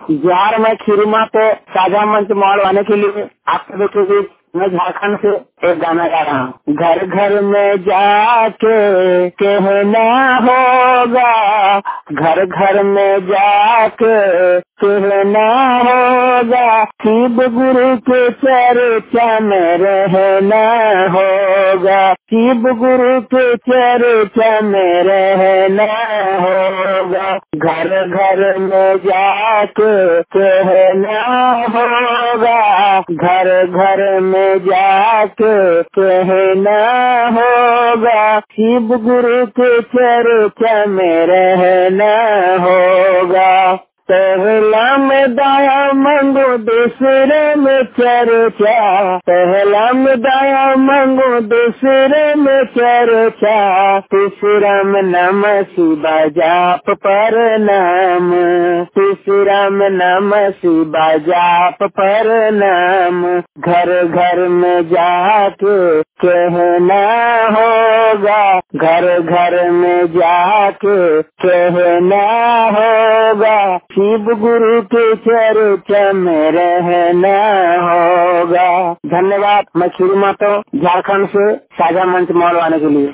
बिहार में खीरमा पे साझा मंच मॉडवाने के लिए आपके बेटे की मैं झारखंड से एक गाना गा रहा हूँ। घर घर में जाके कहना होगा, घर घर में जाके कहना होगा, शिव गुरु के चर्चा में रहना होगा, शिव गुरु के चर्चा में रहना होगा। घर घर में जाके कहना होगा, घर घर में जाके कहना होगा, शिव गुरु के चर्चा में रहना होगा। पहला में दाया मांगो दूसरे में चर्चा, पहला में दाया मांगो दूसरे में चर्चा, तीसरा में नम शिवा जाप पर नाम, तीसरा में नम शिवा जाप पर नाम। घर घर में जाके कहना होगा, घर घर में जाके कहना होगा, शिव गुरु के चर्चा में रहना होगा। धन्यवाद। मैं खीरमा तो झारखंड से साझा मंच मॉडवाने के लिए।